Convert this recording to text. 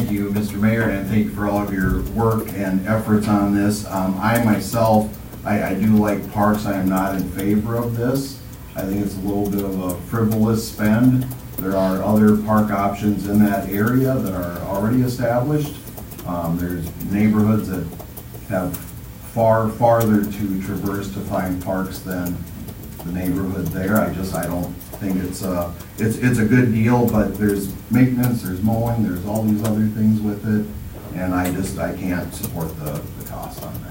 Thank you, Mr. Mayor, and thank you for all of your work and efforts on this. I myself, I do like parks. I am not in favor of this. I think it's a little bit of a frivolous spend. There are other park options in that area that are already established. There's neighborhoods that have farther to traverse to find parks than the neighborhood there. I don't think it's a good deal, but there's maintenance, there's mowing, there's all these other things with it, and I can't support the cost on that.